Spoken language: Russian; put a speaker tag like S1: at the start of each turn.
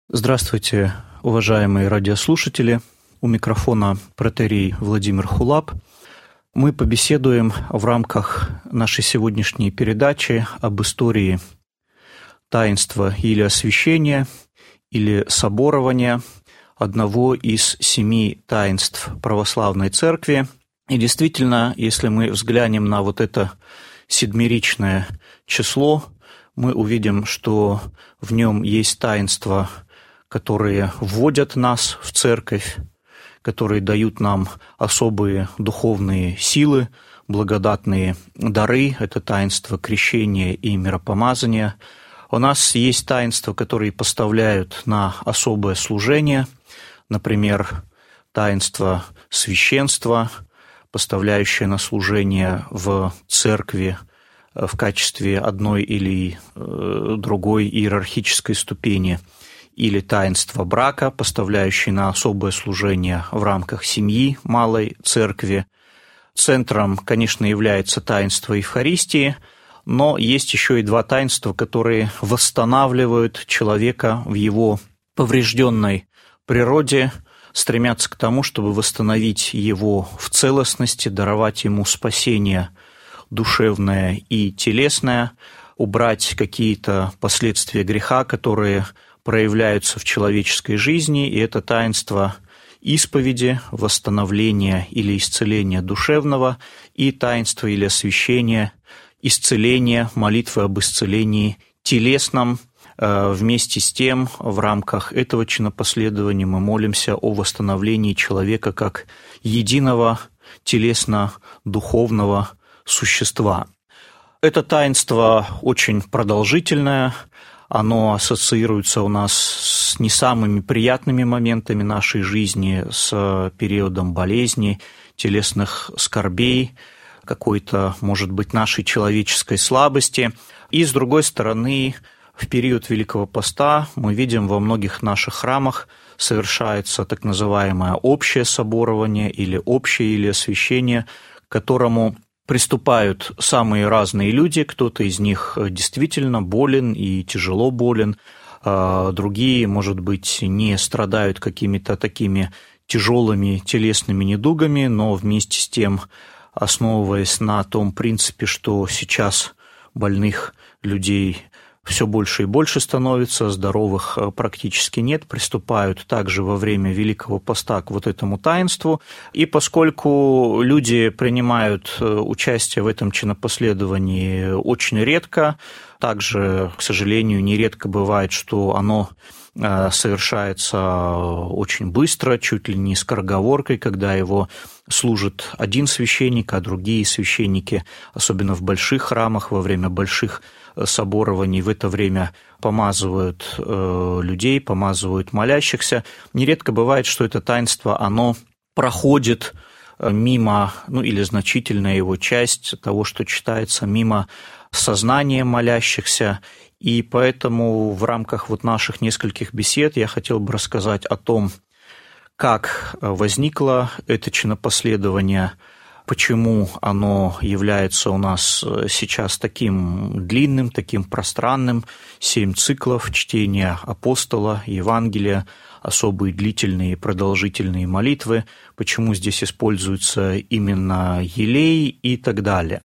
S1: Здравствуйте, уважаемые радиослушатели. У микрофона протоиерей Владимир Хулап. Мы побеседуем в рамках нашей сегодняшней передачи об истории таинства или освящения, или соборования, одного из 7 таинств православной церкви. И действительно, если мы взглянем на вот это седмеричное число, мы увидим, что в нем есть таинства, которые вводят нас в церковь, которые дают нам особые духовные силы, благодатные дары. Это таинство крещения и миропомазания. У нас есть таинства, которые поставляют на особое служение, например, таинство священства, поставляющее на служение в церкви в качестве одной или другой иерархической ступени, или таинство брака, поставляющее на особое служение в рамках семьи малой церкви. Центром, конечно, является таинство Евхаристии, но есть еще и 2 таинства, которые восстанавливают человека в его поврежденной природе, стремятся к тому, чтобы восстановить его в целостности, даровать ему спасение душевное и телесное, убрать какие-то последствия греха, которые проявляются в человеческой жизни, и это таинство исповеди, восстановления или исцеления душевного, и таинство или освящения, исцеления, молитвы об исцелении телесном. Вместе с тем, в рамках этого чинопоследования мы молимся о восстановлении человека как единого телесно-духовного существа. Это таинство очень продолжительное, оно ассоциируется у нас с не самыми приятными моментами нашей жизни, с периодом болезни, телесных скорбей, какой-то, может быть, нашей человеческой слабости. И, с другой стороны, в период Великого Поста мы видим во многих наших храмах совершается так называемое общее соборование или общее или освящение, к которому приступают самые разные люди, кто-то из них действительно болен и тяжело болен, другие, может быть, не страдают какими-то такими тяжелыми телесными недугами, но вместе с тем, основываясь на том принципе, что сейчас больных людей все больше и больше становится, здоровых практически нет, приступают также во время Великого Поста к вот этому таинству. И поскольку люди принимают участие в этом чинопоследовании очень редко, также, к сожалению, нередко бывает, что оно совершается очень быстро, чуть ли не скороговоркой, когда его служит один священник, а другие священники, особенно в больших храмах, во время больших соборований, в это время помазывают людей, помазывают молящихся. Нередко бывает, что это таинство, оно проходит мимо, или значительная его часть того, что читается, мимо сознания молящихся. И поэтому в рамках наших нескольких бесед я хотел бы рассказать о том, как возникло это чинопоследование, почему оно является у нас сейчас таким длинным, таким пространным, 7 циклов чтения апостола, Евангелия, особые длительные продолжительные молитвы, почему здесь используется именно елей и так далее.